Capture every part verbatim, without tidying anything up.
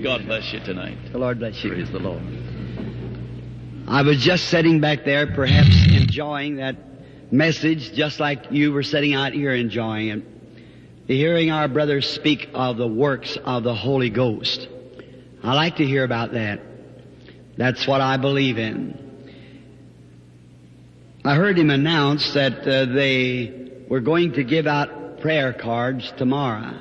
God bless you tonight. The Lord bless you. Praise the Lord. I was just sitting back there, perhaps enjoying that message, just like you were sitting out here enjoying it. Hearing our brothers speak of the works of the Holy Ghost. I like to hear about that. That's what I believe in. I heard him announce that uh, they were going to give out prayer cards tomorrow.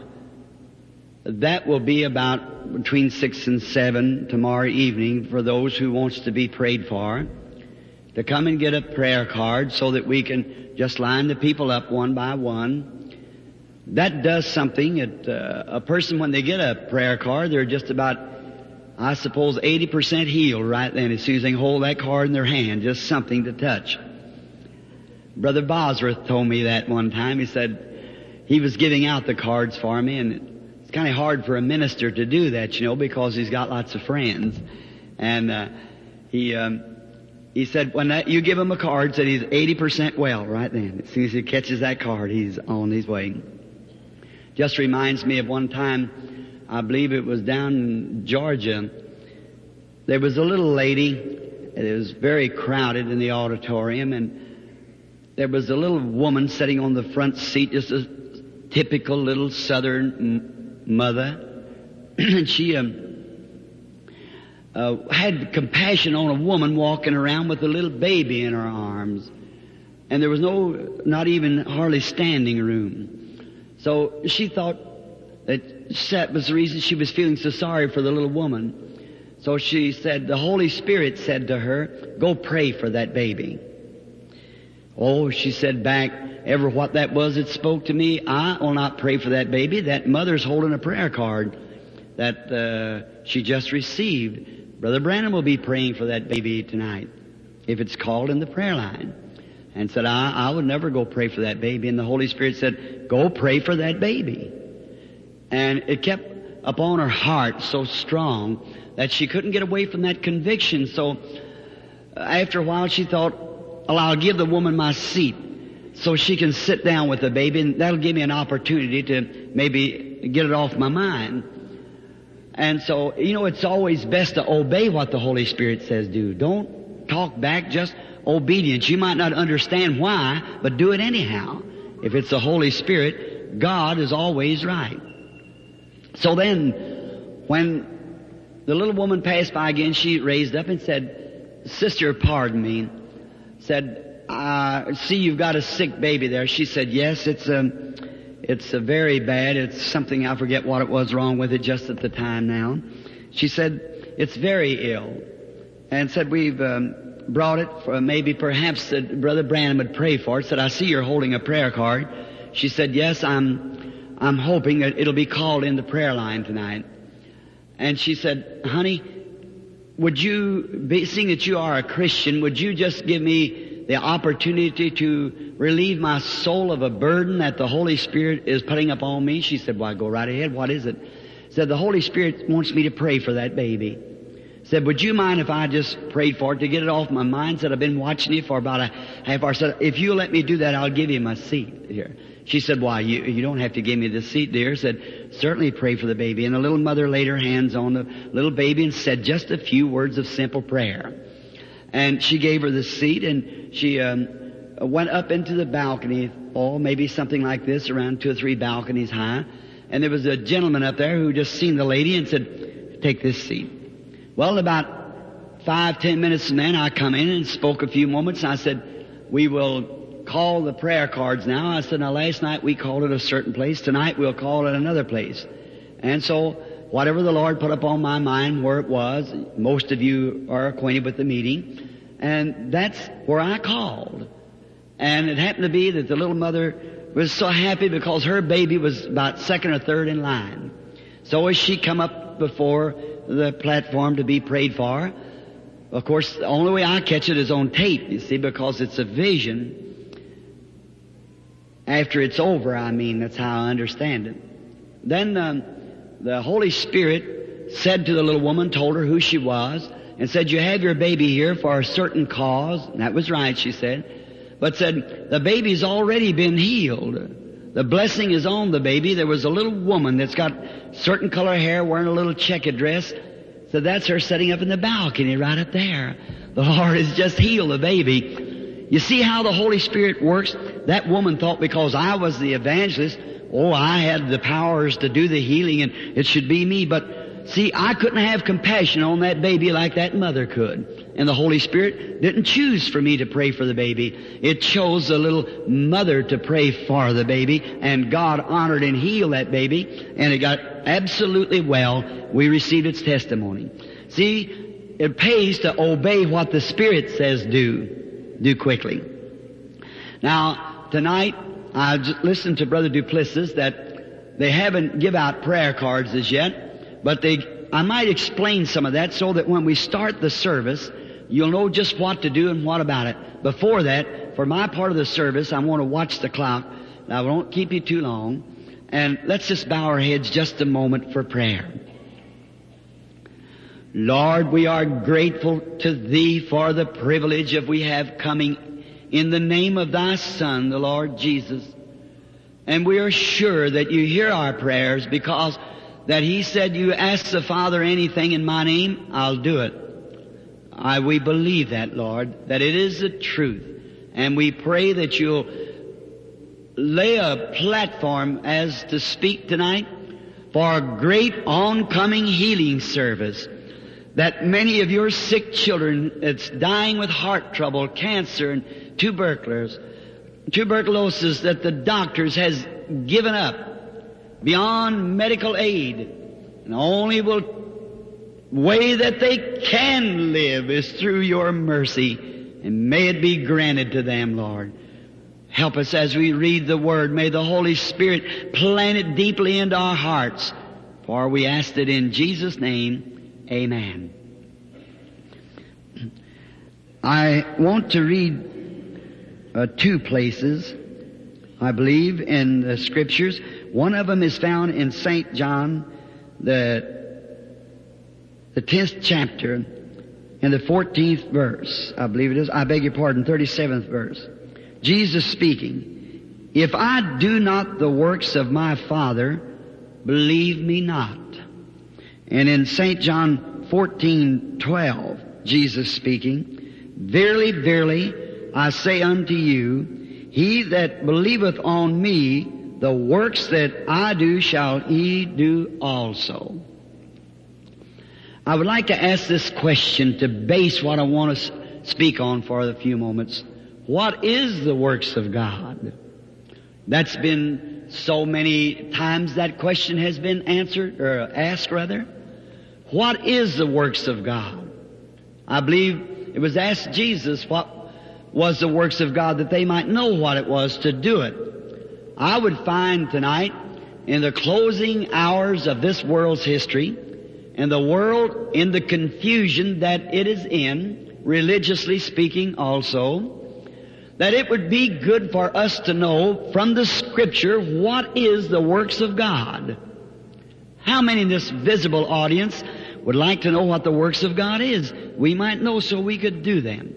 That will be about between six and seven tomorrow evening for those who wants to be prayed for, to come and get a prayer card so that we can just line the people up one by one. That does something. It, uh, a person, when they get a prayer card, they're just about, I suppose, eighty percent healed right then as soon as they hold that card in their hand, just something to touch. Brother Bosworth told me that one time. He said he was giving out the cards for me, and it's kind of hard for a minister to do that, you know, because he's got lots of friends. And uh, he um, he said when that, you give him a card, said he's eighty percent well right then. As soon as he catches that card, he's on his way. Just reminds me of one time, I believe it was down in Georgia. There was a little lady. It was very crowded in the auditorium, and there was a little woman sitting on the front seat, just a typical little southern m- mother. And she um, uh, had compassion on a woman walking around with a little baby in her arms. And there was no, not even hardly standing room. So she thought that that was the reason she was feeling so sorry for the little woman. So she said, the Holy Spirit said to her, go pray for that baby. Oh, she said back, ever what that was that spoke to me, I will not pray for that baby. That mother's holding a prayer card that uh, she just received. Brother Branham will be praying for that baby tonight, if it's called in the prayer line. And said, I, I would never go pray for that baby. And the Holy Spirit said, go pray for that baby. And it kept upon her heart so strong that she couldn't get away from that conviction. So after a while she thought, well, I'll give the woman my seat so she can sit down with the baby, and that'll give me an opportunity to maybe get it off my mind. And so, you know, it's always best to obey what the Holy Spirit says do. Don't talk back, just obedience. You might not understand why, but do it anyhow. If it's the Holy Spirit, God is always right. So then, when the little woman passed by again, she raised up and said, Sister, pardon me. Said, I see you've got a sick baby there. She said, yes, it's a, it's a very bad. It's something, I forget what it was wrong with it just at the time now. She said, it's very ill. And said, we've um, brought it for maybe perhaps that Brother Branham would pray for it. Said, I see you're holding a prayer card. She said, yes, I'm, I'm hoping that it'll be called in the prayer line tonight. And she said, honey, would you, be, seeing that you are a Christian, would you just give me the opportunity to relieve my soul of a burden that the Holy Spirit is putting upon me? She said, why, go right ahead. What is it? Said, the Holy Spirit wants me to pray for that baby. Said, would you mind if I just prayed for it to get it off my mind? Said, I've been watching you for about a half hour. Said, if you let me do that, I'll give you my seat here. She said, why, you, you don't have to give me the seat, dear. Said, certainly pray for the baby. And the little mother laid her hands on the little baby and said just a few words of simple prayer. And she gave her the seat, and she um, went up into the balcony, oh, maybe something like this, around two or three balconies high. And there was a gentleman up there who just seen the lady and said, take this seat. Well, about five, ten minutes from then, I come in and spoke a few moments, and I said, we will call the prayer cards now. I said, now last night we called it a certain place. Tonight we'll call it another place. And so, whatever the Lord put upon my mind where it was, most of you are acquainted with the meeting, and that's where I called. And it happened to be that the little mother was so happy because her baby was about second or third in line. So as she come up before the platform to be prayed for, of course, the only way I catch it is on tape, you see, because it's a vision. After it's over, I mean, that's how I understand it. Then um, the Holy Spirit said to the little woman, told her who she was, and said, you have your baby here for a certain cause. And that was right, she said. But said, the baby's already been healed. The blessing is on the baby. There was a little woman that's got certain color hair wearing a little checkered dress. So that's her sitting up in the balcony right up there. The Lord has just healed the baby. You see how the Holy Spirit works? That woman thought because I was the evangelist, oh, I had the powers to do the healing and it should be me. But see, I couldn't have compassion on that baby like that mother could. And the Holy Spirit didn't choose for me to pray for the baby. It chose the little mother to pray for the baby. And God honored and healed that baby. And it got absolutely well. We received its testimony. See, it pays to obey what the Spirit says do. Do quickly. Now, tonight, I just listened to Brother Duplessis that they haven't give out prayer cards as yet. But they, I might explain some of that so that when we start the service, you'll know just what to do and what about it. Before that, for my part of the service, I want to watch the clock. I won't keep you too long. And let's just bow our heads just a moment for prayer. Lord, we are grateful to Thee for the privilege of we have coming in the name of Thy Son, the Lord Jesus. And we are sure that You hear our prayers because that He said, You ask the Father anything in My name, I'll do it. I, we believe that, Lord, that it is the truth. And we pray that You'll lay a platform as to speak tonight for a great oncoming healing service. That many of Your sick children that's dying with heart trouble, cancer, and tuberculosis, tuberculosis that the doctors has given up beyond medical aid, and only will way that they can live is through Your mercy, and may it be granted to them, Lord. Help us as we read the Word. May the Holy Spirit plant it deeply into our hearts. For we ask it in Jesus' name, amen. I want to read uh, two places, I believe, in the Scriptures. One of them is found in Saint John, the The tenth chapter, and the fourteenth verse, I believe it is. I beg your pardon, thirty-seventh verse. Jesus speaking, If I do not the works of My Father, believe Me not. And in Saint John fourteen twelve, Jesus speaking, Verily, verily, I say unto you, he that believeth on Me, the works that I do shall he do also. I would like to ask this question to base what I want to speak on for a few moments. What is the works of God? That's been so many times that question has been answered, or asked rather. What is the works of God? I believe it was asked Jesus what was the works of God that they might know what it was to do it. I would find tonight in the closing hours of this world's history, and the world in the confusion that it is in, religiously speaking also, that it would be good for us to know from the Scripture what is the works of God. How many in this visible audience would like to know what the works of God is? We might know so we could do them.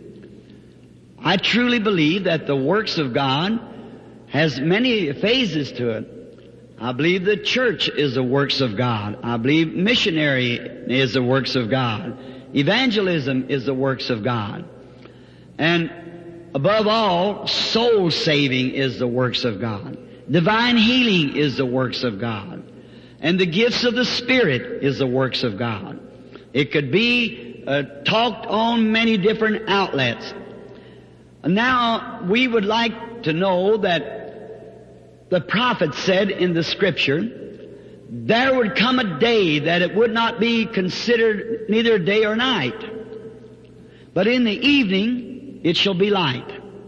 I truly believe that the works of God has many phases to it. I believe the church is the works of God. I believe missionary is the works of God. Evangelism is the works of God. And above all, soul saving is the works of God. Divine healing is the works of God. And the gifts of the Spirit is the works of God. It could be uh, talked on many different outlets. Now, we would like to know that the prophet said in the Scripture, there would come a day that it would not be considered neither day or night, but in the evening it shall be light.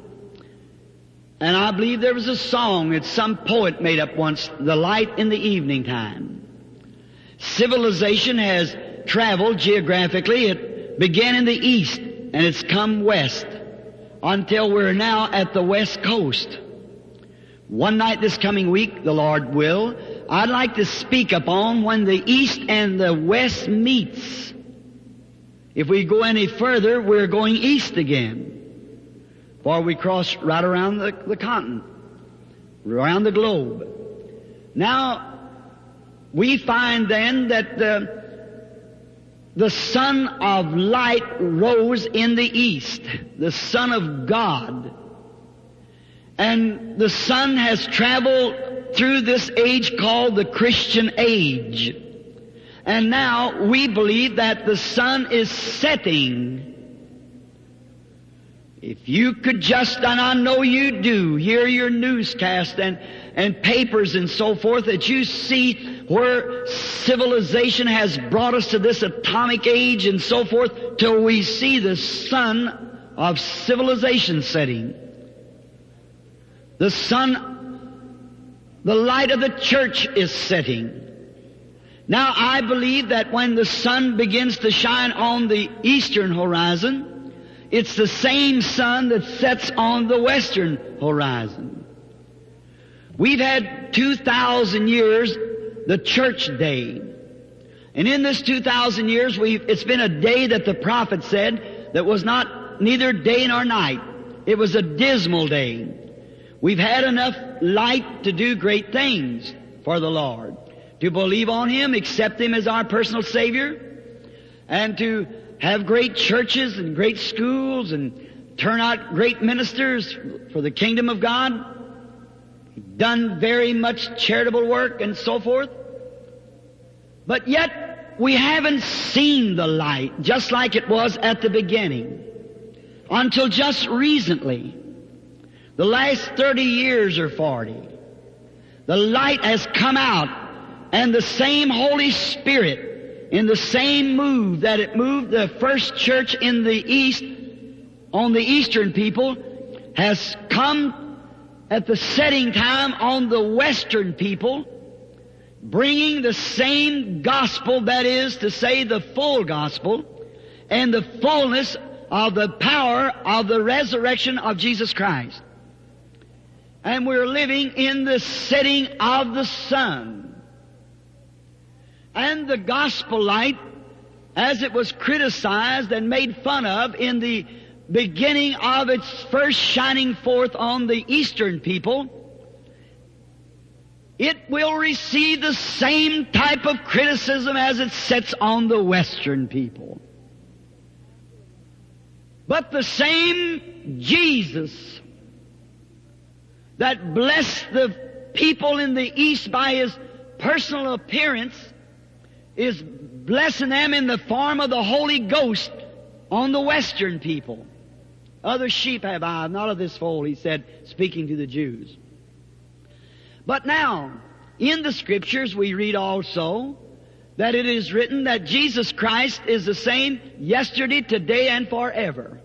And I believe there was a song that some poet made up once, the light in the evening time. Civilization has traveled geographically. It began in the east and it's come west until we're now at the west coast. One night this coming week, the Lord will, I'd like to speak upon when the east and the west meets. If we go any further, we're going east again. For we cross right around the, the continent. around the globe. Now, we find then that the, the Son of Light rose in the east, the Son of God. And the Son has traveled through this age called the Christian age. And now we believe that the sun is setting. If you could just, and I know you do, hear your newscast and, and papers and so forth, that you see where civilization has brought us to this atomic age and so forth, till we see the sun of civilization setting. The sun, the light of the church is setting. Now I believe that when the sun begins to shine on the eastern horizon, it's the same sun that sets on the western horizon. We've had two thousand years, the church day. And in this two thousand years, we've, it's been a day that the prophet said that was not neither day nor night. It was a dismal day. We've had enough light to do great things for the Lord. To believe on Him, accept Him as our personal Savior, and to have great churches and great schools and turn out great ministers for the kingdom of God. We've done very much charitable work and so forth. But yet, we haven't seen the light just like it was at the beginning until just recently. The last thirty years or forty. The light has come out. And the same Holy Spirit, in the same move that it moved the first church in the East, on the Eastern people, has come at the setting time on the Western people, bringing the same gospel, that is to say the full gospel, and the fullness of the power of the resurrection of Jesus Christ. And we're living in the setting of the sun. And the gospel light, as it was criticized and made fun of in the beginning of its first shining forth on the Eastern people, it will receive the same type of criticism as it sets on the Western people. But the same Jesus that blessed the people in the East by His personal appearance is blessing them in the form of the Holy Ghost on the Western people. Other sheep have I, not of this fold, He said, speaking to the Jews. But now, in the Scriptures we read also that it is written that Jesus Christ is the same yesterday, today, and forever.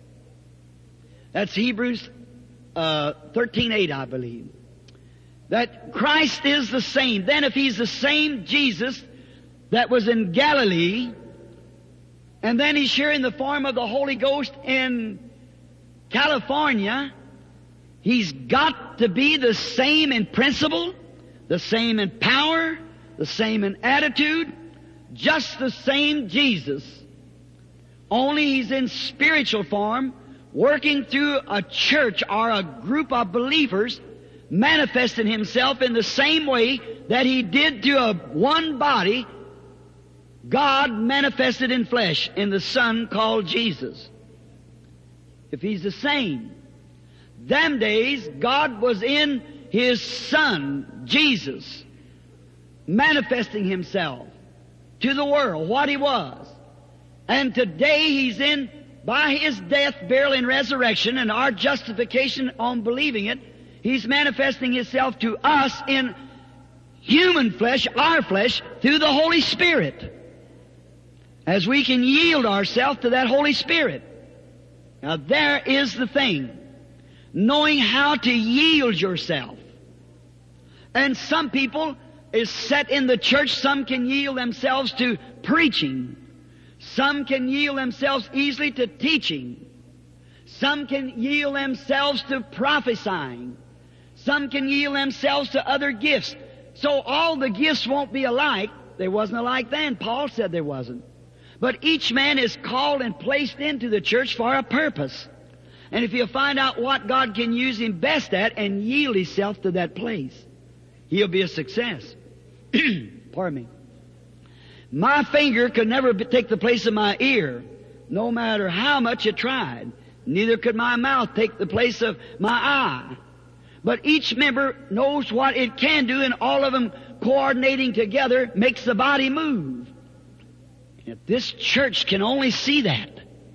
That's Hebrews uh, thirteen eight, I believe. That Christ is the same. Then if He's the same Jesus that was in Galilee, and then He's here in the form of the Holy Ghost in California, He's got to be the same in principle, the same in power, the same in attitude, just the same Jesus. Only He's in spiritual form, working through a church or a group of believers, manifesting Himself in the same way that He did to a one body, God manifested in flesh in the Son called Jesus. If He's the same, them days God was in His Son, Jesus, manifesting Himself to the world, what He was. And today He's in, by His death, burial, and resurrection, and our justification on believing it, He's manifesting Himself to us in human flesh, our flesh, through the Holy Spirit. As we can yield ourselves to that Holy Spirit. Now there is the thing. Knowing how to yield yourself. And some people is set in the church, some can yield themselves to preaching. Some can yield themselves easily to teaching. Some can yield themselves to prophesying. Some can yield themselves to other gifts. So all the gifts won't be alike. They wasn't alike then. Paul said there wasn't. But each man is called and placed into the church for a purpose. And if he'll find out what God can use him best at and yield himself to that place, he'll be a success. Pardon me. My finger could never be, take the place of my ear, no matter how much it tried. Neither could my mouth take the place of my eye. But each member knows what it can do, and all of them coordinating together makes the body move. If this church can only see that,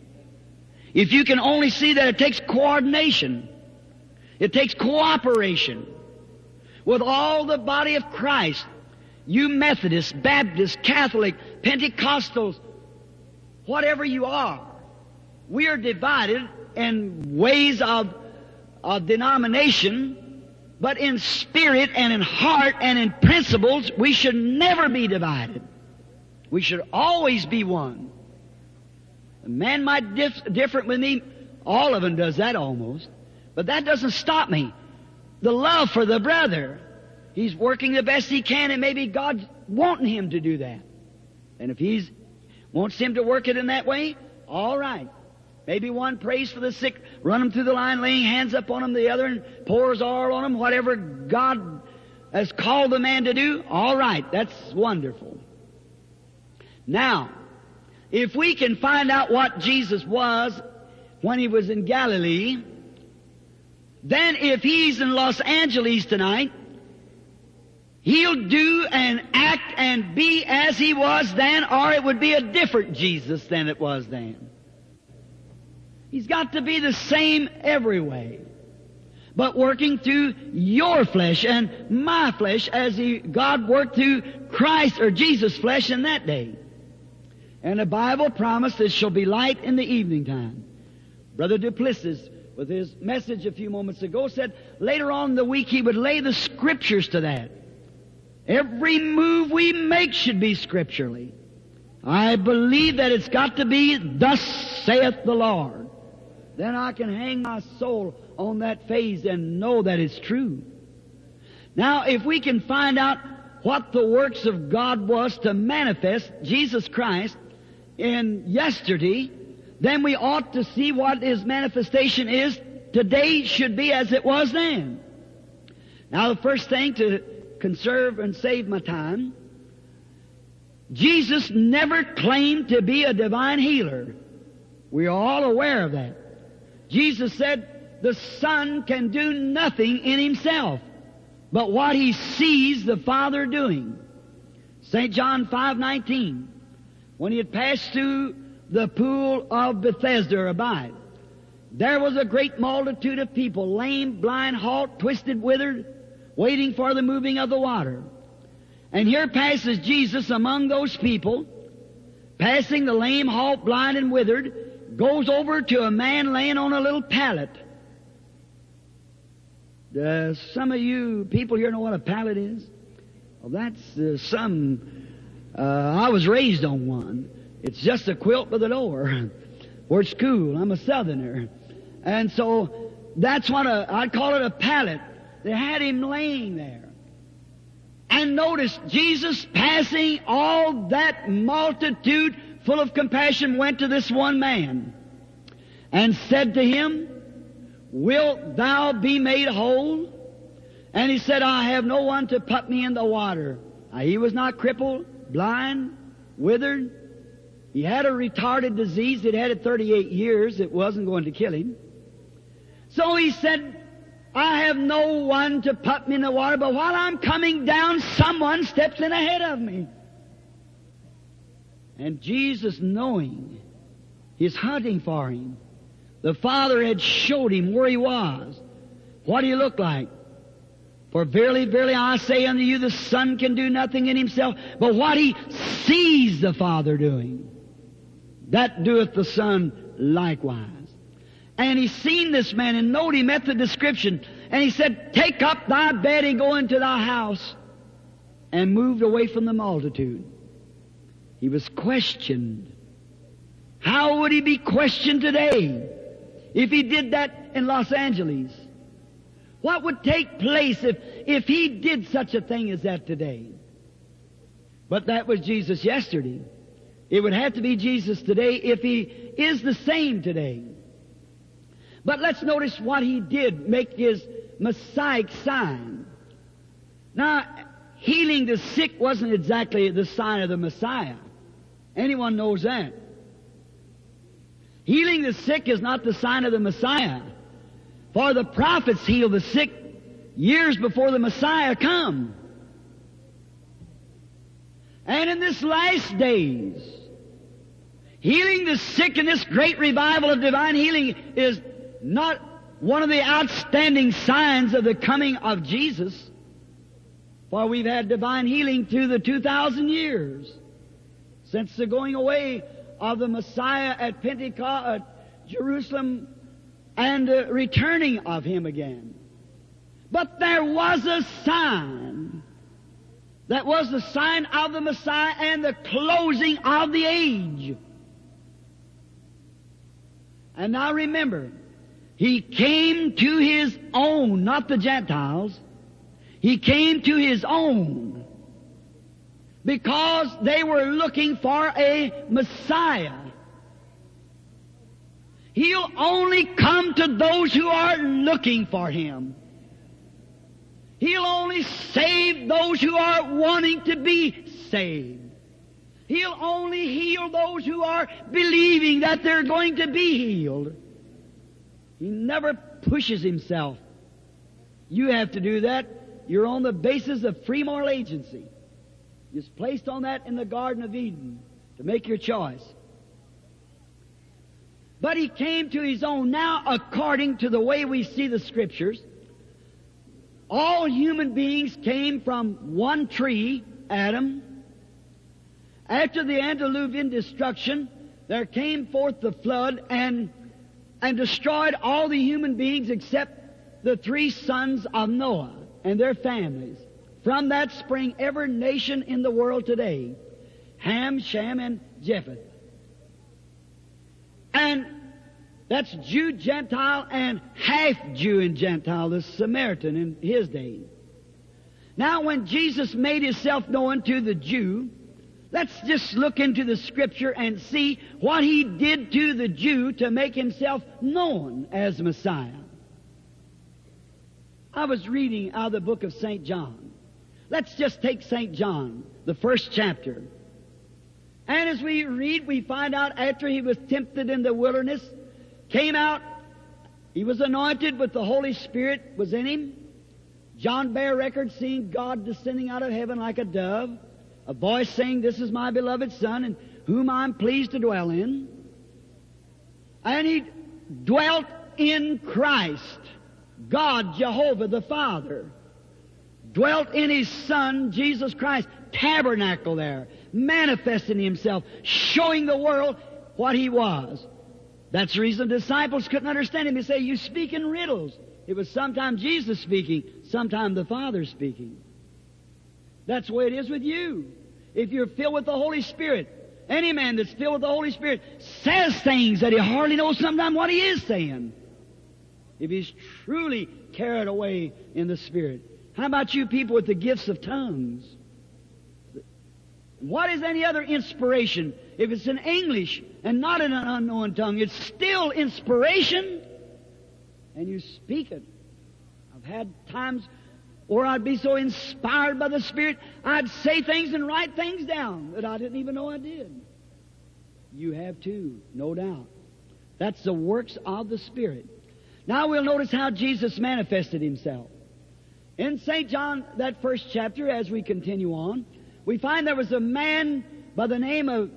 if you can only see that it takes coordination, it takes cooperation with all the body of Christ, you Methodists, Baptists, Catholic, Pentecostals, whatever you are, we are divided in ways of, of denomination, but in spirit and in heart and in principles, we should never be divided. We should always be one. A man might dif- different with me. All of them does that almost. But that doesn't stop me. The love for the brother. He's working the best he can, and maybe God's wanting him to do that. And if He wants him to work it in that way, all right. Maybe one prays for the sick, run them through the line, laying hands up on them, the other and pours oil on them, whatever God has called the man to do, all right. That's wonderful. Now, if we can find out what Jesus was when He was in Galilee, then if He's in Los Angeles tonight, He'll do and act and be as He was then, or it would be a different Jesus than it was then. He's got to be the same every way, but working through your flesh and my flesh as he, God worked through Christ or Jesus' flesh in that day. And the Bible promised there shall be light in the evening time. Brother Duplessis, with his message a few moments ago, said later on in the week he would lay the Scriptures to that. Every move we make should be scripturally. I believe that it's got to be, thus saith the Lord. Then I can hang my soul on that phase and know that it's true. Now, if we can find out what the works of God was to manifest Jesus Christ in yesterday, then we ought to see what His manifestation is today should be as it was then. Now, the first thing to conserve and save my time, Jesus never claimed to be a divine healer. We are all aware of that. Jesus said the Son can do nothing in Himself but what He sees the Father doing. Saint John five nineteen, when He had passed through the pool of Bethesda or Abide, there was a great multitude of people, lame, blind, halt, twisted, withered, waiting for the moving of the water. And here passes Jesus among those people, passing the lame, halt, blind, and withered, goes over to a man laying on a little pallet. Uh, some of you people here know what a pallet is? Well, that's uh, some... Uh, I was raised on one. It's just a quilt with a door. Where it's cool. I'm a Southerner. And so, that's what a... I'd call it a pallet. They had Him laying there. And notice, Jesus passing all that multitude full of compassion went to this one man and said to him, "Wilt thou be made whole?" And he said, "I have no one to put me in the water." Now, he was not crippled, blind, withered. He had a retarded disease. He'd had it thirty-eight years. It wasn't going to kill him. So he said, "I have no one to put me in the water, but while I'm coming down, someone steps in ahead of me." And Jesus, knowing He's hunting for him, the Father had showed him where He was, what He looked like. "For verily, verily, I say unto you, the Son can do nothing in Himself, but what He sees the Father doing, that doeth the Son likewise." And He seen this man, and knowed He met the description. And He said, "Take up thy bed and go into thy house," and moved away from the multitude. He was questioned. How would he be questioned today if he did that in Los Angeles? What would take place if, if he did such a thing as that today? But that was Jesus yesterday. It would have to be Jesus today if He is the same today. But let's notice what he did make his Messiah sign. Now, healing the sick wasn't exactly the sign of the Messiah. Anyone knows that. Healing the sick is not the sign of the Messiah. For the prophets healed the sick years before the Messiah come. And in this last days, healing the sick in this great revival of divine healing is not one of the outstanding signs of the coming of Jesus. For we've had divine healing through the two thousand years since the going away of the Messiah at Pentecost, at Jerusalem, and the returning of Him again. But there was a sign that was the sign of the Messiah and the closing of the age. And now remember, He came to His own, not the Gentiles. He came to His own because they were looking for a Messiah. He'll only come to those who are looking for Him. He'll only save those who are wanting to be saved. He'll only heal those who are believing that they're going to be healed. He never pushes Himself. You have to do that. You're on the basis of free moral agency. You're placed on that in the Garden of Eden to make your choice. But He came to His own. Now, according to the way we see the Scriptures, all human beings came from one tree, Adam. After the antediluvian destruction, there came forth the flood and, and destroyed all the human beings except the three sons of Noah and their families. From that sprang every nation in the world today, Ham, Shem, and Japheth. And that's Jew, Gentile, and half Jew and Gentile, the Samaritan in his day. Now, when Jesus made Himself known to the Jew, let's just look into the Scripture and see what He did to the Jew to make Himself known as Messiah. I was reading out of the book of Saint John. Let's just take Saint John, the first chapter. And as we read, we find out after He was tempted in the wilderness, came out, He was anointed with the Holy Spirit was in Him. John bare record seeing God descending out of heaven like a dove, a voice saying, "This is my beloved Son, in whom I'm pleased to dwell in." And He dwelt in Christ. God, Jehovah the Father, dwelt in His Son, Jesus Christ, tabernacle there, manifesting Himself, showing the world what He was. That's the reason the disciples couldn't understand Him. They say, "You speak in riddles." It was sometimes Jesus speaking, sometimes the Father speaking. That's the way it is with you. If you're filled with the Holy Spirit, any man that's filled with the Holy Spirit says things that he hardly knows sometimes what he is saying, if he's truly carried away in the Spirit. How about you people with the gifts of tongues? What is any other inspiration? If it's in English and not in an unknown tongue, it's still inspiration, and you speak it. I've had times or I'd be so inspired by the Spirit, I'd say things and write things down that I didn't even know I did. You have too, no doubt. That's the works of the Spirit. Now we'll notice how Jesus manifested Himself. In Saint John, that first chapter, as we continue on, we find there was a man by the name of,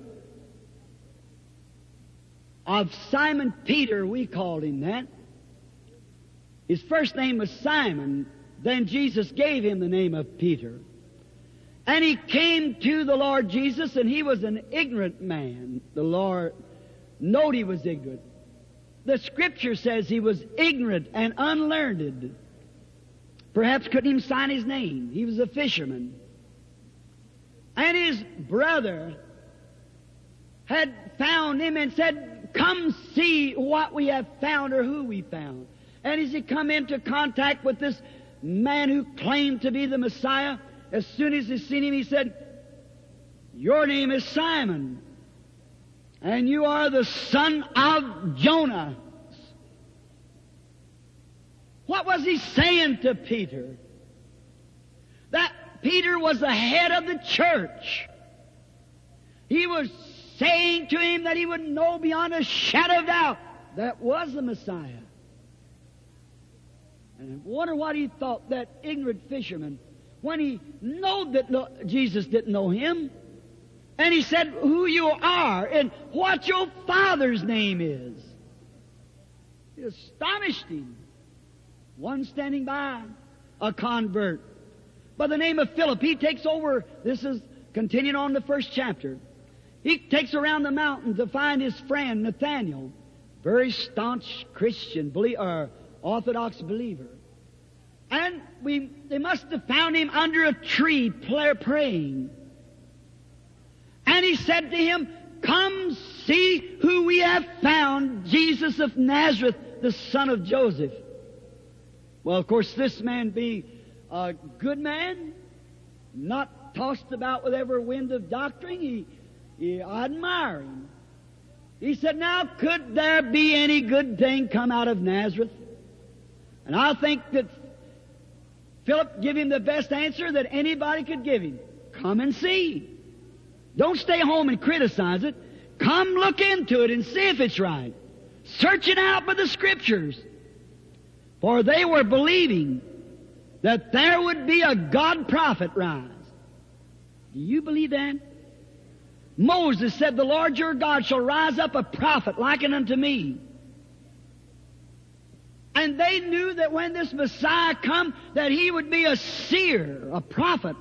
of Simon Peter, we called him that. His first name was Simon. Then Jesus gave him the name of Peter. And he came to the Lord Jesus, and he was an ignorant man. The Lord knowed he was ignorant. The Scripture says he was ignorant and unlearned. Perhaps couldn't even sign his name. He was a fisherman. And his brother had found him and said, "Come see what we have found," or who we found. And as he come into contact with this man who claimed to be the Messiah, as soon as he seen him, he said, "Your name is Simon, and you are the son of Jonah." What was he saying to Peter? That Peter was the head of the church. He was saying to him that he would know beyond a shadow of doubt that was the Messiah. And I wonder what he thought, that ignorant fisherman, when he knowed that no, Jesus didn't know him. And he said who you are and what your father's name is. It astonished him. One standing by, a convert by the name of Philip. He takes over, this is continuing on the first chapter. He takes around the mountain to find his friend Nathaniel, very staunch Christian, belie- or Orthodox believer. And we, they must have found him under a tree praying. And he said to him, come see who we have found, Jesus of Nazareth, the son of Joseph. Well, of course, this man be a good man, not tossed about with every wind of doctrine. He, he I admire him. He said, now could there be any good thing come out of Nazareth? And I think that Philip gave him the best answer that anybody could give him. Come and see. Don't stay home and criticize it. Come look into it and see if it's right. Search it out by the Scriptures. For they were believing that there would be a God prophet rise. Do you believe that? Moses said, the Lord your God shall rise up a prophet likened unto me. And they knew that when this Messiah come, that he would be a seer, a prophet.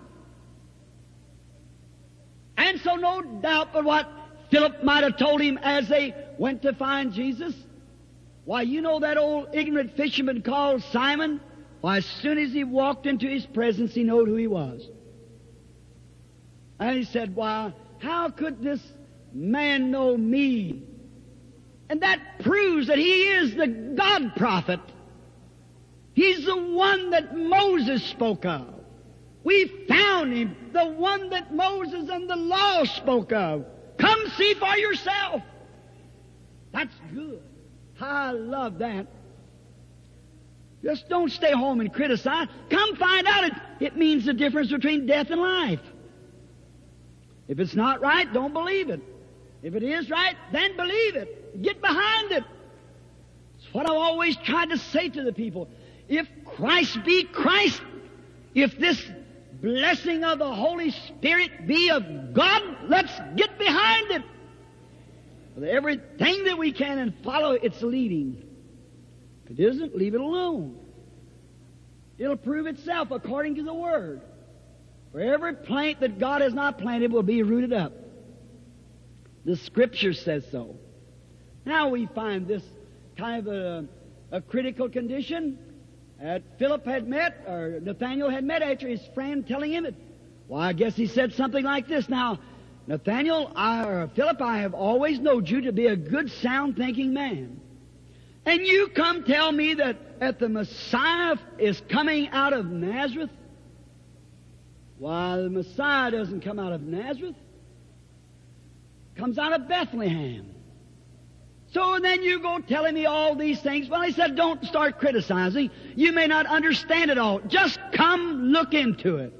And so no doubt but what Philip might have told him as they went to find Jesus. Why, you know that old ignorant fisherman called Simon? Why, as soon as he walked into his presence, he knew who he was. And he said, why, how could this man know me? And that proves that he is the God prophet. He's the one that Moses spoke of. We found him, the one that Moses and the law spoke of. Come see for yourself. That's good. I love that. Just don't stay home and criticize. Come find out. It, it means the difference between death and life. If it's not right, don't believe it. If it is right, then believe it. Get behind it. It's what I've always tried to say to the people. If Christ be Christ, if this blessing of the Holy Spirit be of God, let's get behind it. With everything that we can and follow its leading. If it isn't, leave it alone. It'll prove itself according to the Word. For every plant that God has not planted will be rooted up. The Scripture says so. Now we find this kind of a, a critical condition that Philip had met, or Nathaniel had met after his friend telling him it. Well, I guess he said something like this. Now, Nathaniel, I, or Philip, I have always known you to be a good, sound-thinking man. And you come tell me that, that the Messiah is coming out of Nazareth? Why, the Messiah doesn't come out of Nazareth. Comes out of Bethlehem. So then you go telling me all these things. Well, he said, don't start criticizing. You may not understand it all. Just come look into it.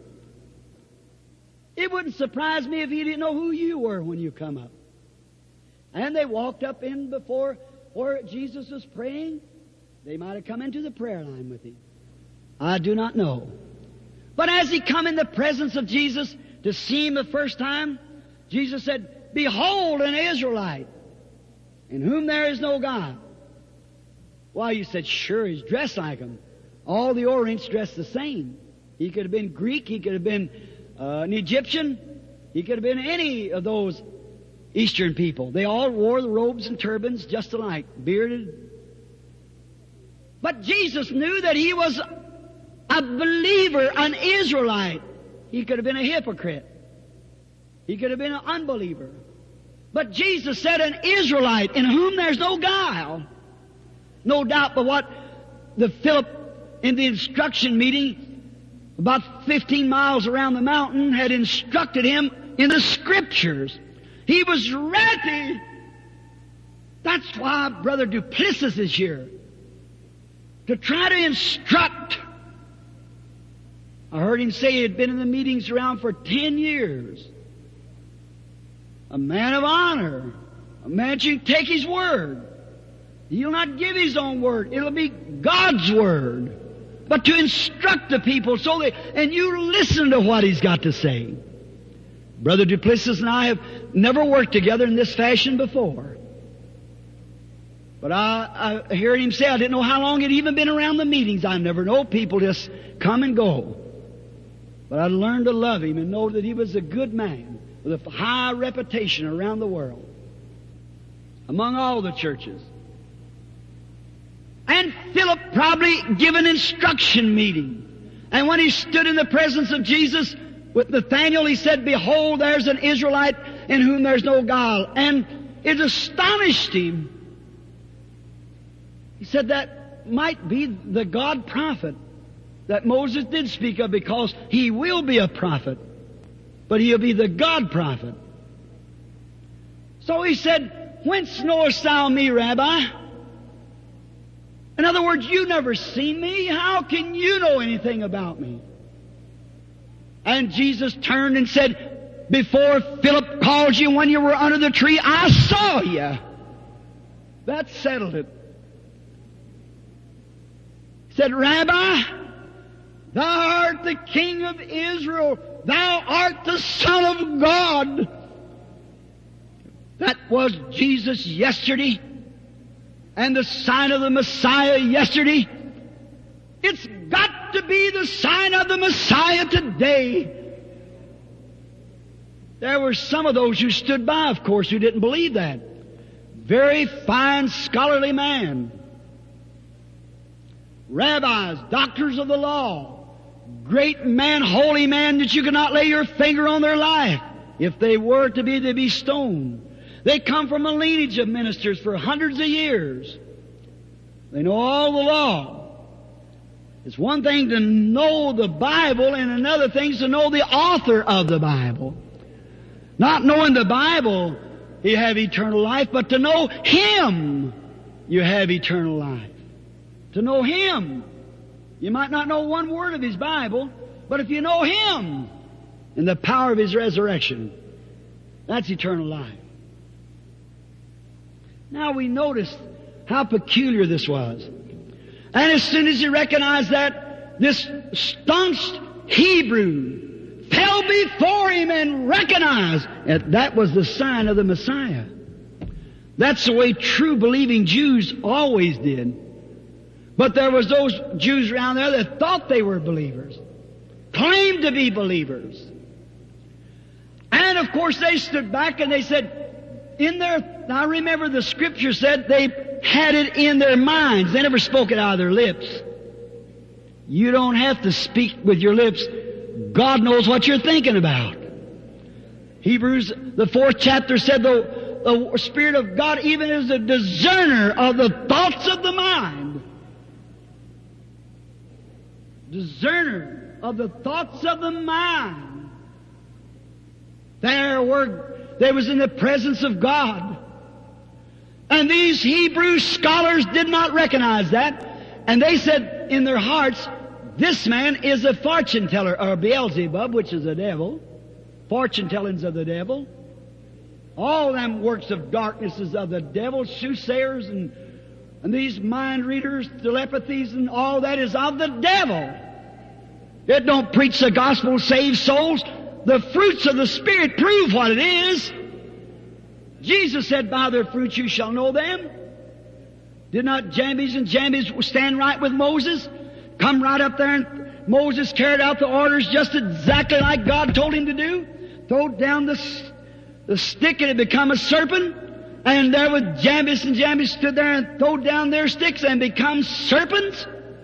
It wouldn't surprise me if he didn't know who you were when you come up. And they walked up in before where Jesus was praying. They might have come into the prayer line with him. I do not know. But as he come in the presence of Jesus to see him the first time, Jesus said, behold an Israelite, in whom there is no God. Why, you said, sure, he's dressed like him. All the Orients dressed the same. He could have been Greek, he could have been uh, an Egyptian, he could have been any of those Eastern people. They all wore the robes and turbans just alike, bearded. But Jesus knew that he was a believer, an Israelite. He could have been a hypocrite. He could have been an unbeliever. But Jesus said, an Israelite in whom there's no guile. No doubt but what the Philip in the instruction meeting about fifteen miles around the mountain had instructed him in the Scriptures. He was ready. That's why Brother Duplessis is here. to try to instruct. I heard him say he had been in the meetings around for ten years. A man of honor. A man that you can take his word. He'll not give his own word. It'll be God's word. But to instruct the people so that, and you listen to what he's got to say. Brother Duplessis and I have never worked together in this fashion before. But I, I heard him say, I didn't know how long he'd even been around the meetings. I never know. People just come and go. But I learned to love him and know that he was a good man with a high reputation around the world, among all the churches. And Philip probably gave an instruction meeting. And when he stood in the presence of Jesus with Nathanael, he said, Behold, there's an Israelite in whom there's no guile. And it astonished him. He said that might be the God prophet that Moses did speak of, because he will be a prophet, but he'll be the God prophet. So he said, Whence knowest thou me, Rabbi? In other words, you never seen me. How can you know anything about me? And Jesus turned and said, Before Philip called you when you were under the tree, I saw you. That settled it. He said, Rabbi, thou art the King of Israel. Thou art the Son of God. That was Jesus yesterday, and the sign of the Messiah yesterday. It's got to be the sign of the Messiah today. There were some of those who stood by, of course, who didn't believe that. Very fine, scholarly man. Rabbis, doctors of the law, great men, holy men that you could not lay your finger on their life. If they were to be, they'd be stoned. They come from a lineage of ministers for hundreds of years. They know all the law. It's one thing to know the Bible, and another thing is to know the author of the Bible. Not knowing the Bible, you have eternal life, but to know Him, you have eternal life. To know Him. You might not know one word of His Bible, but if you know Him and the power of His resurrection, that's eternal life. Now we notice how peculiar this was. And as soon as he recognized that, this staunch Hebrew fell before him and recognized that that was the sign of the Messiah. That's the way true believing Jews always did. But there was those Jews around there that thought they were believers, claimed to be believers. And of course they stood back and they said, in their, I remember the Scripture said they had it in their minds. They never spoke it out of their lips. You don't have to speak with your lips. God knows what you're thinking about. Hebrews, the fourth chapter said the, the Spirit of God even is a discerner of the thoughts of the mind. Discerner of the thoughts of the mind. There were, they was in the presence of God. And these Hebrew scholars did not recognize that. And they said in their hearts, this man is a fortune teller, or Beelzebub, which is a devil. Fortune tellings of the devil. All them works of darkness is of the devil, soothsayers and, and these mind readers, telepathies, and all that is of the devil. It don't preach the gospel, save souls. The fruits of the Spirit prove what it is. Jesus said, by their fruits you shall know them. Did not Jambes and Jambes stand right with Moses? Come right up there and Moses carried out the orders just exactly like God told him to do. Throw down the, the stick and it become a serpent. And there was Jambes and Jambes stood there and throwed down their sticks and become serpents.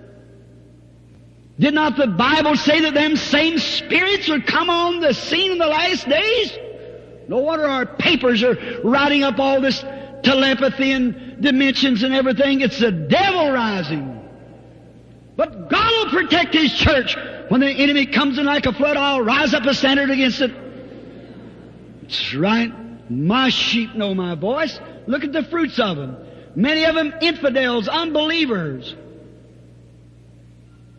Did not the Bible say that them same spirits would come on the scene in the last days? No wonder our papers are writing up all this telepathy and dimensions and everything. It's the devil rising. But God will protect His church. When the enemy comes in like a flood, I'll rise up a standard against it. That's right. My sheep know my voice. Look at the fruits of them. Many of them infidels, unbelievers.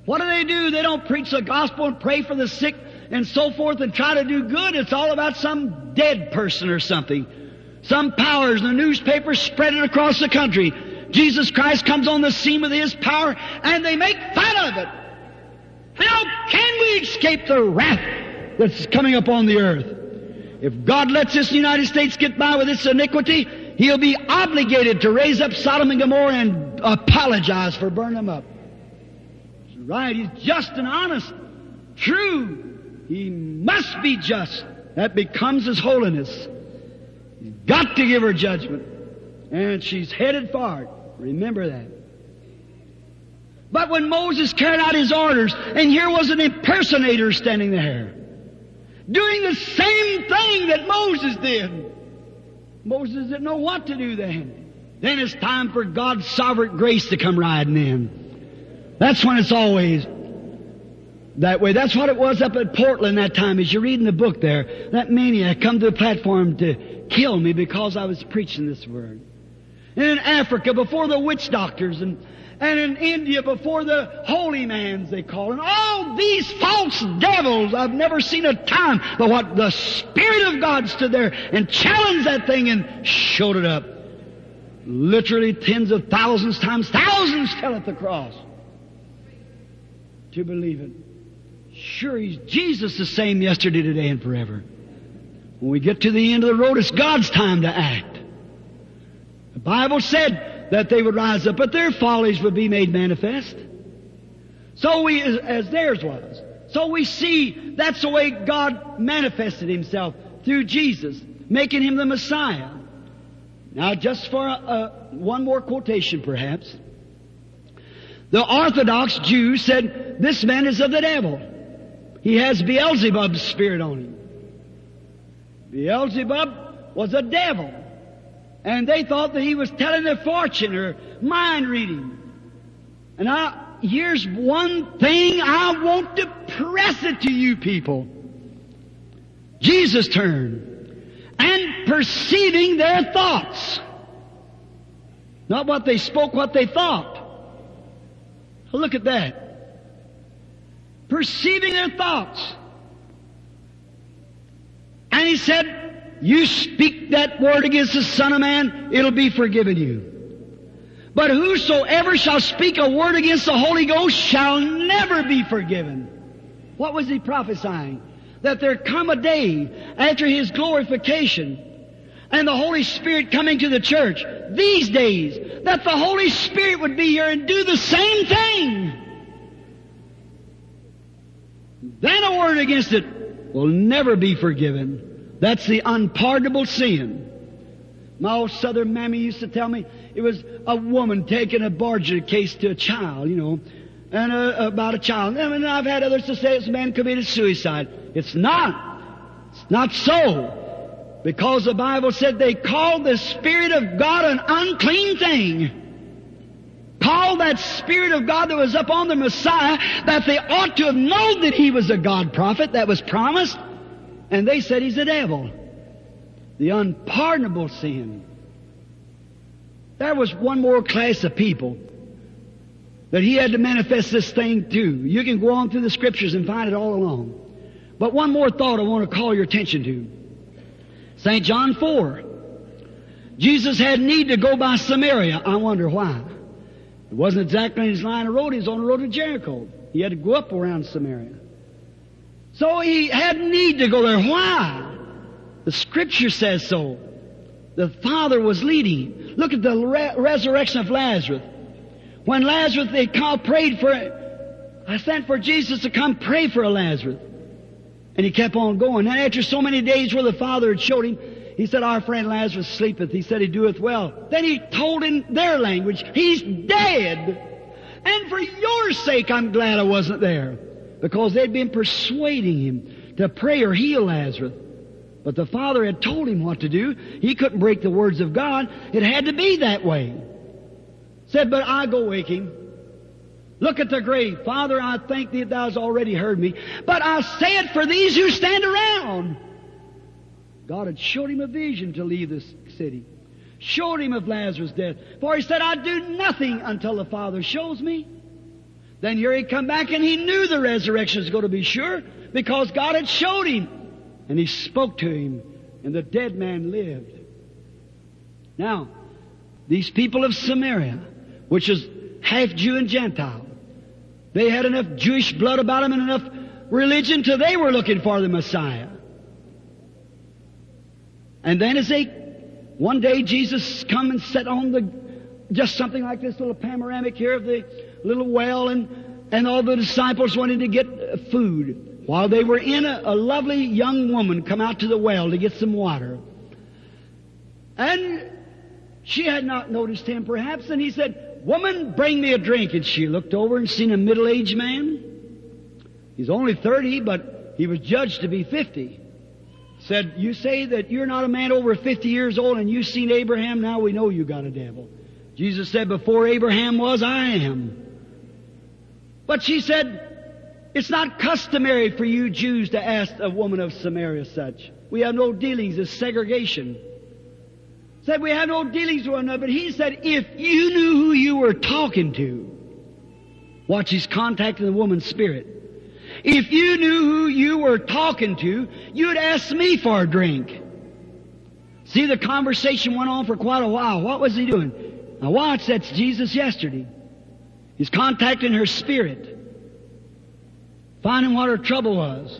What do they do? They don't preach the gospel and pray for the sick and so forth and try to do good. It's all about some dead person or something. Some powers in the newspapers spread it across the country. Jesus Christ comes on the scene with His power and they make fun of it. How can we escape the wrath that's coming upon the earth? If God lets this United States get by with its iniquity, He'll be obligated to raise up Sodom and Gomorrah and apologize for burning them up. That's right. He's just and honest. True. He must be just. That becomes His holiness. He's got to give her judgment. And she's headed for it. Remember that. But when Moses carried out his orders, and here was an impersonator standing there, doing the same thing that Moses did. Moses didn't know what to do then. Then it's time for God's sovereign grace to come riding in. That's when it's always that way. That's what it was up at Portland that time. As you read in the book there, that maniac come to the platform to kill me because I was preaching this word. And in Africa, before the witch doctors, and, and in India, before the holy mans, they call it. And all these false devils, I've never seen a time but what the Spirit of God stood there and challenged that thing and showed it up. Literally tens of thousands times thousands fell at the cross to believe it. Sure, He's Jesus the same yesterday, today, and forever. When we get to the end of the road, it's God's time to act. The Bible said that they would rise up, but their follies would be made manifest. So we, as, as theirs was. So we see that's the way God manifested Himself through Jesus, making Him the Messiah. Now, just for a, a, one more quotation, perhaps. The Orthodox Jews said, this man is of the devil. He has Beelzebub's spirit on him. Beelzebub was a devil. And they thought that he was telling their fortune or mind reading. And I, here's one thing I want to press it to you people. Jesus turned and perceiving their thoughts. Not what they spoke, what they thought. Look at that. Perceiving their thoughts. And He said, you speak that word against the Son of Man, it'll be forgiven you. But whosoever shall speak a word against the Holy Ghost shall never be forgiven. What was He prophesying? That there come a day after His glorification and the Holy Spirit coming to the church, these days, that the Holy Spirit would be here and do the same thing. Then a word against it will never be forgiven. That's the unpardonable sin. My old southern mammy used to tell me it was a woman taking a barger case to a child, you know, and uh, about a child. And I've had others to say this man committed suicide. It's not. It's not so. Because the Bible said they called the Spirit of God an unclean thing. Called that Spirit of God that was upon the Messiah, that they ought to have known that He was a God prophet that was promised. And they said He's a devil. The unpardonable sin. There was one more class of people that He had to manifest this thing to. You can go on through the Scriptures and find it all along. But one more thought I want to call your attention to. Saint John four. Jesus had need to go by Samaria. I wonder why. It wasn't exactly in His line of road. He was on the road to Jericho. He had to go up around Samaria. So He had need to go there. Why? The Scripture says so. The Father was leading. Look at the re- resurrection of Lazarus. When Lazarus, they called, prayed for it. I sent for Jesus to come pray for Lazarus. And he kept on going. And after so many days where the Father had showed him, He said, our friend Lazarus sleepeth. He said, he doeth well. Then He told in their language, he's dead. And for your sake, I'm glad I wasn't there. Because they'd been persuading him to pray or heal Lazarus. But the Father had told him what to do. He couldn't break the words of God. It had to be that way. Said, but I go wake him. Look at the grave. Father, I thank Thee that Thou hast already heard me. But I say it for these who stand around. God had showed him a vision to leave this city. Showed him of Lazarus' death. For He said, I do nothing until the Father shows me. Then here he come back and he knew the resurrection was going to be sure because God had showed him. And he spoke to him and the dead man lived. Now, these people of Samaria, which is half Jew and Gentile, they had enough Jewish blood about them and enough religion till they were looking for the Messiah. And then as they, one day Jesus come and sat on the, just something like this little panoramic here of the little well, and, and all the disciples wanted to get food. While they were in, a, a lovely young woman come out to the well to get some water. And she had not noticed him perhaps, and he said, "Woman, bring me a drink." And she looked over and seen a middle-aged man. He's only thirty, but he was judged to be fifty. Said, "You say that you're not a man over fifty years old and you've seen Abraham, now we know you got a devil." Jesus said, "Before Abraham was, I am." But she said, "It's not customary for you Jews to ask a woman of Samaria such. We have no dealings, it's segregation." Said, "We have no dealings with one another." But he said, "If you knew who you were talking to," watch, he's contacting the woman's spirit. "If you knew who you were talking to, you'd ask me for a drink." See, the conversation went on for quite a while. What was he doing? Now watch, that's Jesus yesterday. He's contacting her spirit, finding what her trouble was.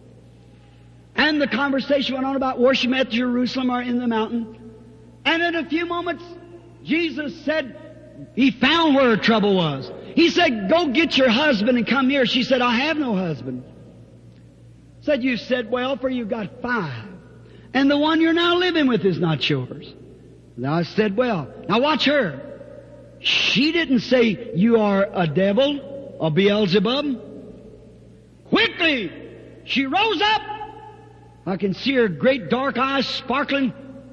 And the conversation went on about worship at Jerusalem or in the mountain. And in a few moments, Jesus said, he found where her trouble was. He said, "Go get your husband and come here." She said, "I have no husband." Said, "You said, well, for you've got five. And the one you're now living with is not yours." Now I said, "Well, now watch her." She didn't say, "You are a devil or Beelzebub." Quickly, she rose up. I can see her great dark eyes sparkling.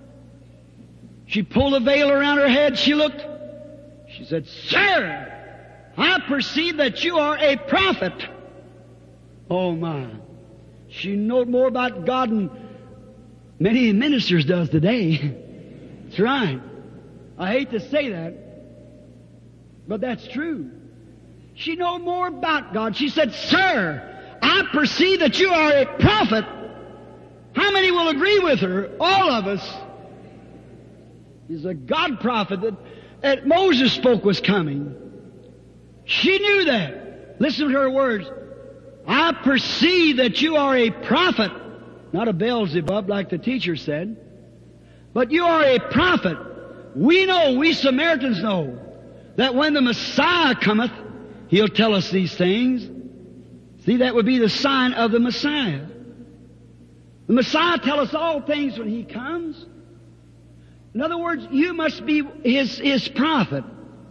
She pulled the veil around her head. She looked. She said, "Sir, I perceive that you are a prophet." Oh my. She knowed more about God than many ministers does today. That's right. I hate to say that, but that's true. She knowed more about God. She said, "Sir, I perceive that you are a prophet." How many will agree with her? All of us. He's a God prophet that, that Moses spoke was coming. She knew that. Listen to her words. "I perceive that you are a prophet," not a Beelzebub like the teacher said, but you are a prophet. We know, we Samaritans know, that when the Messiah cometh, He'll tell us these things. See, that would be the sign of the Messiah. The Messiah tell us all things when He comes. In other words, you must be His, His prophet.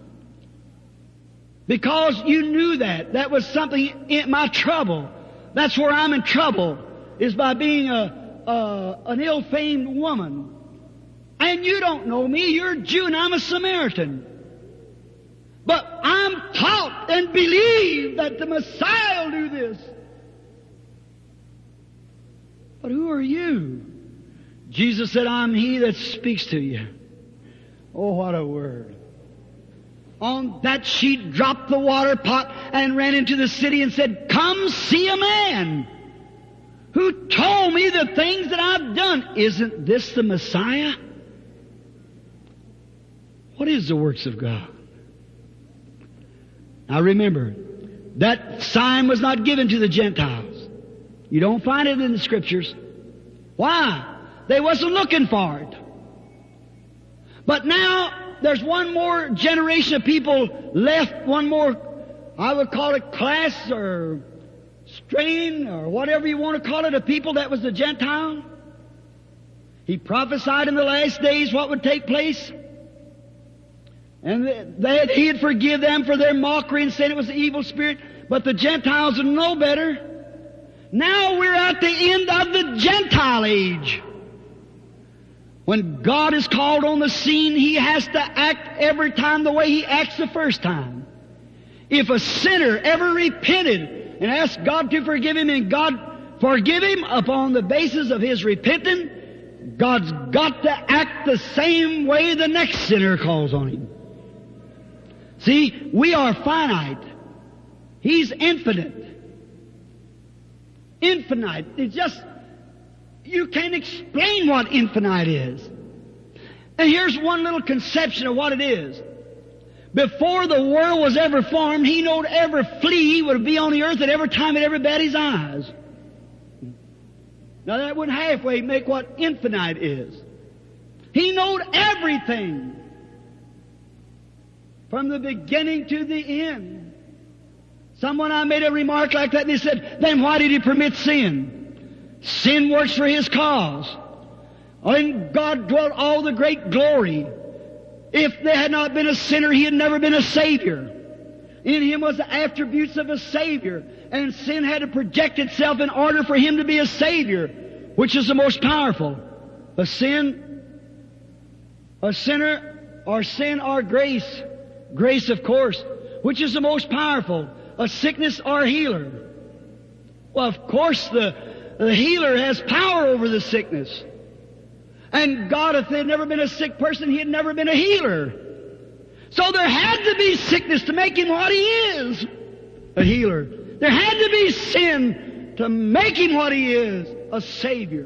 Because you knew that. That was something in my trouble. That's where I'm in trouble, is by being a, a an ill-famed woman. And you don't know me. You're a Jew and I'm a Samaritan. But I'm taught and believe that the Messiah will do this. But who are you? Jesus said, "I'm He that speaks to you." Oh, what a word. On that she dropped the water pot and ran into the city and said, "Come see a man who told me the things that I've done. Isn't this the Messiah?" What is the works of God? Now remember, that sign was not given to the Gentiles. You don't find it in the Scriptures. Why? They wasn't looking for it. But now, there's one more generation of people left, one more, I would call it class or strain or whatever you want to call it, of people that was the Gentile. He prophesied in the last days what would take place. And that He'd forgive them for their mockery and said it was the evil spirit. But the Gentiles would know better. Now we're at the end of the Gentile age. When God is called on the scene, He has to act every time the way He acts the first time. If a sinner ever repented and asked God to forgive him and God forgive him upon the basis of his repenting, God's got to act the same way the next sinner calls on Him. See, we are finite. He's infinite. Infinite. It's just, you can't explain what infinite is. And here's one little conception of what it is. Before the world was ever formed, He knowed every flea would be on the earth at every time it ever bat His eyes. Now that wouldn't halfway make what infinite is. He knowed everything. From the beginning to the end. Someone I made a remark like that and he said, then why did He permit sin? Sin works for His cause. In God dwelt all the great glory. If there had not been a sinner, He had never been a Savior. In Him was the attributes of a Savior. And sin had to project itself in order for Him to be a Savior, which is the most powerful. A sin, a sinner, or sin or grace. Grace, of course, which is the most powerful. A sickness or a healer. Well, of course, the, the healer has power over the sickness. And God, if there had never been a sick person, He had never been a healer. So there had to be sickness to make Him what He is, a healer. There had to be sin to make Him what He is, a Savior.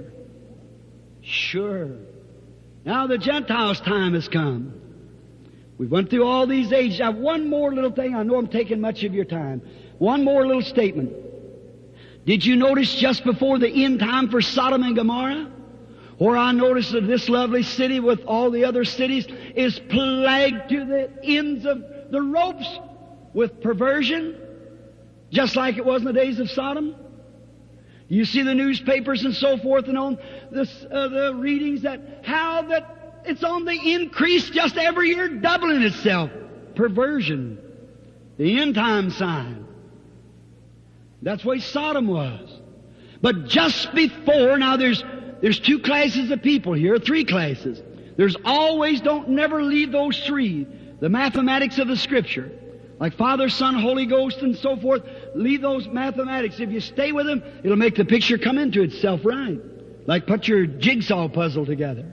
Sure. Now the Gentiles' time has come. We went through all these ages. I have one more little thing. I know I'm taking much of your time. One more little statement. Did you notice just before the end time for Sodom and Gomorrah? Or I noticed that this lovely city with all the other cities is plagued to the ends of the ropes with perversion, just like it was in the days of Sodom. You see the newspapers and so forth and on this, uh, the readings that how that it's on the increase just every year, doubling itself. Perversion. The end time sign. That's the way Sodom was. But just before, now there's There's two classes of people here, three classes. There's always, don't never leave those three. The mathematics of the Scripture. Like Father, Son, Holy Ghost and so forth. Leave those mathematics. If you stay with them, it'll make the picture come into itself right. Like put your jigsaw puzzle together.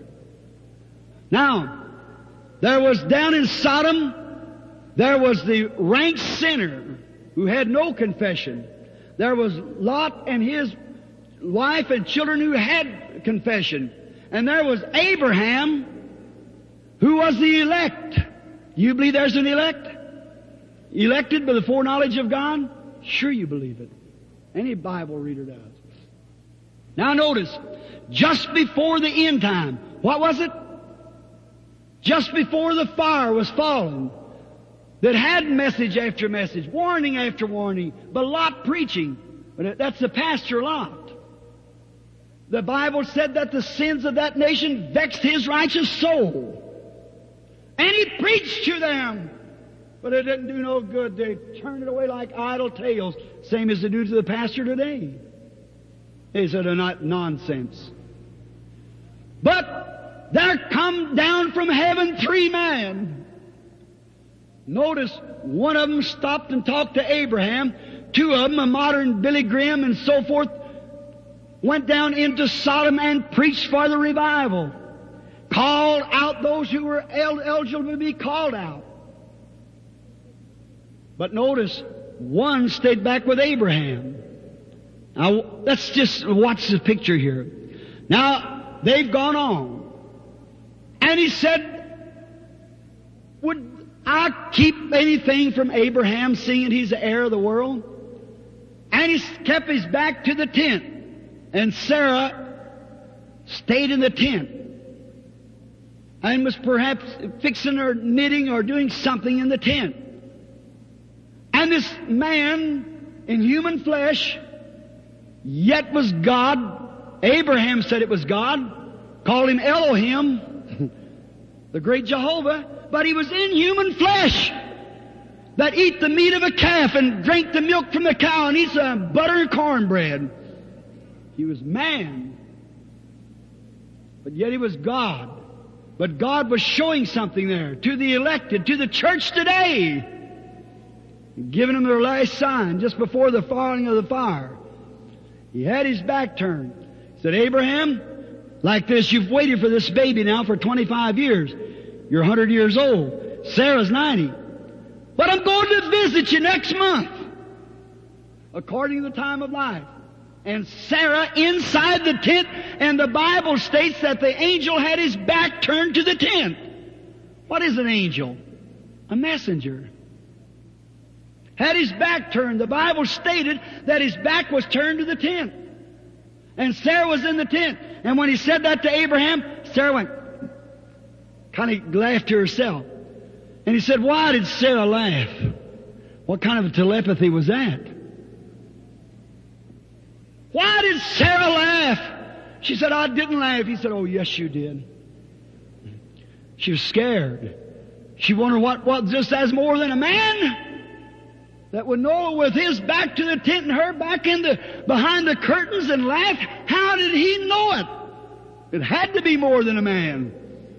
Now, there was down in Sodom, there was the rank sinner who had no confession. There was Lot and his wife and children who had confession. And there was Abraham, who was the elect. You believe there's an elect? Elected by the foreknowledge of God? Sure you believe it. Any Bible reader does. Now notice, just before the end time, what was it? Just before the fire was falling, that had message after message, warning after warning, but Lot preaching. But that's the pastor Lot. The Bible said that the sins of that nation vexed his righteous soul. And he preached to them. But it didn't do no good. They turned it away like idle tales, same as they do to the pastor today. They said they're not nonsense. But there come down from heaven three men. Notice, one of them stopped and talked to Abraham. Two of them, a modern Billy Graham and so forth, went down into Sodom and preached for the revival. Called out those who were eligible to be called out. But notice, one stayed back with Abraham. Now, let's just watch the picture here. Now, they've gone on. And he said, would I keep anything from Abraham, seeing he's the heir of the world? And he kept his back to the tent. And Sarah stayed in the tent and was perhaps fixing or knitting or doing something in the tent. And this man in human flesh, yet was God. Abraham said it was God, called him Elohim, the great Jehovah, but he was in human flesh that eat the meat of a calf and drink the milk from the cow and eat some butter and cornbread. He was man, but yet he was God. But God was showing something there to the elected, to the church today, giving them their last sign just before the falling of the fire. He had his back turned. He said, Abraham, like this, you've waited for this baby now for twenty-five years. You're one hundred years old. Sarah's ninety. But I'm going to visit you next month. according to the time of life. And Sarah inside the tent, and the Bible states that the angel had his back turned to the tent. What is an angel? A messenger. Had his back turned. The Bible stated that his back was turned to the tent. And Sarah was in the tent. And when he said that to Abraham, Sarah went, kind of laughed to herself. And he said, why did Sarah laugh? What kind of telepathy was that? Why did Sarah laugh? She said, I didn't laugh. He said, oh, yes, you did. She was scared. She wondered what was this as more than a man that would know with his back to the tent and her back in the, behind the curtains and laugh. How did he know it? It had to be more than a man.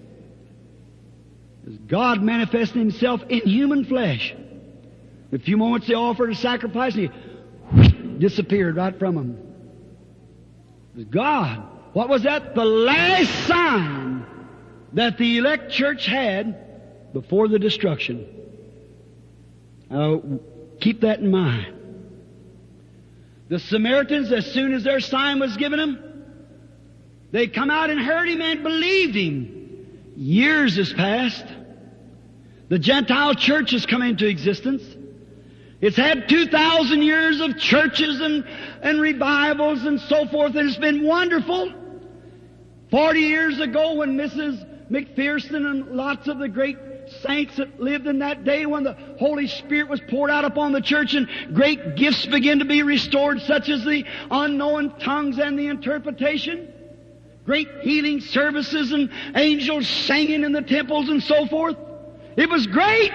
As God manifested Himself in human flesh. In a few moments they offered a sacrifice and He whoosh, disappeared right from them. It was God. What was that? The last sign that the elect church had before the destruction. Now, keep that in mind. The Samaritans, as soon as their sign was given them, they come out and heard Him and believed Him. Years has passed. The Gentile church has come into existence. It's had two thousand years of churches and, and revivals and so forth, and it's been wonderful. Forty years ago when Missus McPherson and lots of the great saints that lived in that day when the Holy Spirit was poured out upon the church and great gifts began to be restored, such as the unknown tongues and the interpretation, great healing services and angels singing in the temples and so forth. It was great.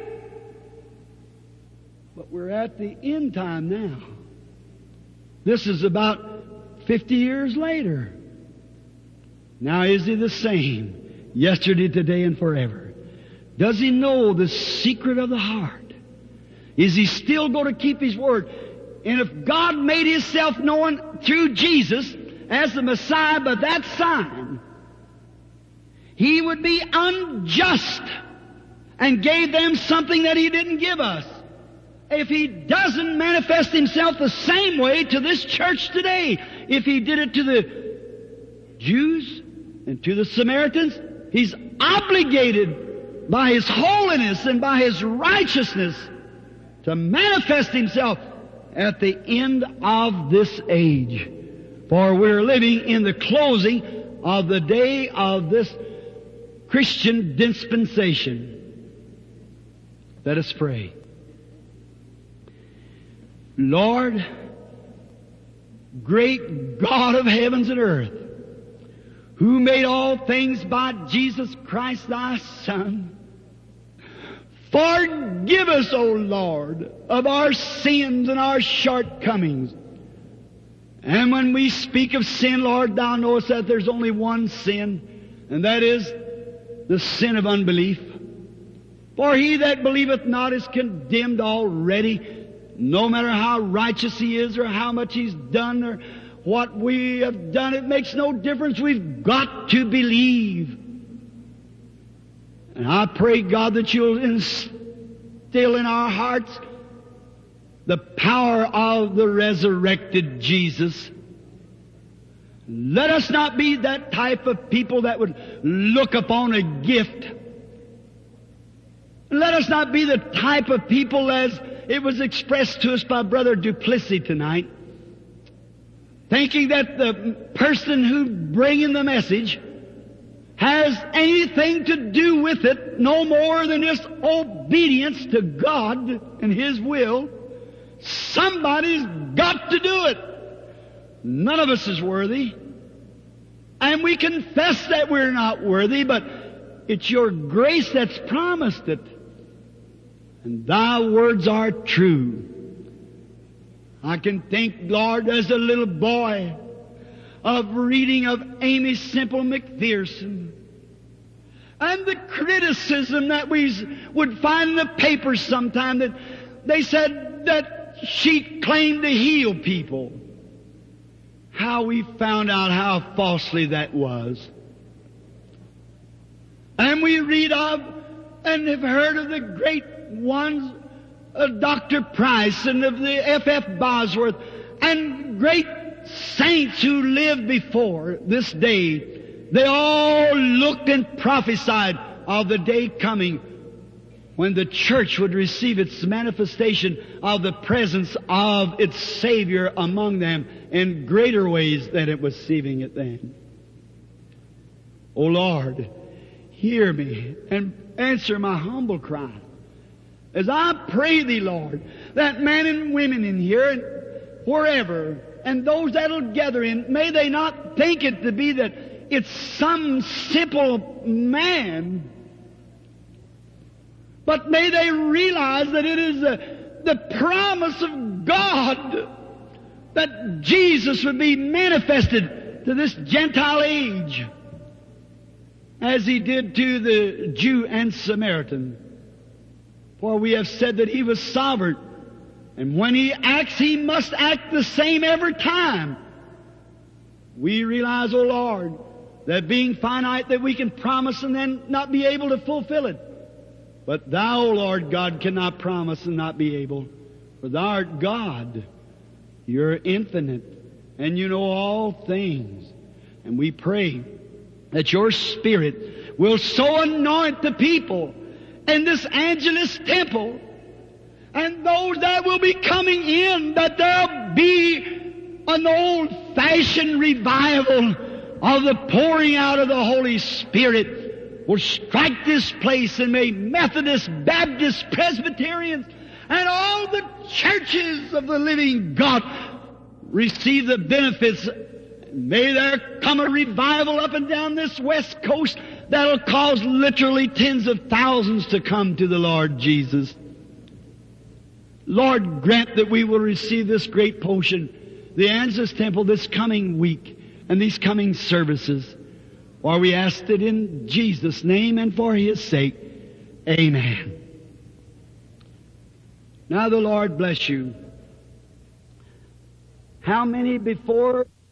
But we're at the end time now. This is about fifty years later. Now is He the same? Yesterday, today, and forever. Does He know the secret of the heart? Is He still going to keep His word? And if God made Himself known through Jesus as the Messiah by that sign, He would be unjust and gave them something that He didn't give us. If He doesn't manifest Himself the same way to this church today, if He did it to the Jews and to the Samaritans, He's obligated by His holiness and by His righteousness to manifest Himself at the end of this age. For we're living in the closing of the day of this Christian dispensation. Let us pray. Lord, great God of heavens and earth, who made all things by Jesus Christ Thy Son, forgive us, O Lord, of our sins and our shortcomings. And when we speak of sin, Lord, Thou knowest that there's only one sin, and that is the sin of unbelief. For he that believeth not is condemned already, no matter how righteous he is or how much he's done or what we have done. It makes no difference. We've got to believe. And I pray, God, that you'll instill in our hearts the power of the resurrected Jesus. Let us not be that type of people that would look upon a gift. Let us not be the type of people, as it was expressed to us by Brother Duplessis tonight, thinking that the person who's bringing the message has anything to do with it no more than just obedience to God and His will. Somebody's got to do it. None of us is worthy. And we confess that we're not worthy, but it's your grace that's promised it. And Thy words are true. I can think, Lord, as a little boy, of reading of Amy Semple McPherson and the criticism that we would find in the papers sometime, that they said that she claimed to heal people. How we found out how falsely that was. And we read of and have heard of the great ones uh, Doctor Price and of the F F Bosworth and great saints who lived before this day, they all looked and prophesied of the day coming when the church would receive its manifestation of the presence of its Savior among them in greater ways than it was receiving it then. O Lord, hear me and answer my humble cry. As I pray Thee, Lord, that men and women in here and wherever, and those that'll gather in, may they not think it to be that it's some simple man, but may they realize that it is the, the promise of God that Jesus would be manifested to this Gentile age as He did to the Jew and Samaritan. For we have said that He was sovereign, and when He acts, He must act the same every time. We realize, O Lord, that being finite that we can promise and then not be able to fulfill it. But Thou, O Lord God, cannot promise and not be able. For Thou art God. You're infinite, and You know all things. And we pray that Your Spirit will so anoint the people in this Angelus temple and those that will be coming in, that there'll be an old-fashioned revival of the pouring out of the Holy Spirit will strike this place, and may Methodists, Baptists, Presbyterians, and all the churches of the living God receive the benefits. May there come a revival up and down this West Coast that'll cause literally tens of thousands to come to the Lord Jesus. Lord, grant that we will receive this great potion, the Angelus Temple, this coming week and these coming services. For we ask it in Jesus' name and for His sake. Amen. Now the Lord bless you. How many before